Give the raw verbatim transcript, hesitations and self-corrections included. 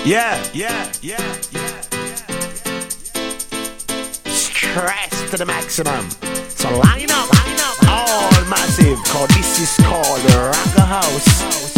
Yeah, yeah, yeah, yeah. Stress to the maximum. So line up, line up, all massive. Cause this is called the Rocker House.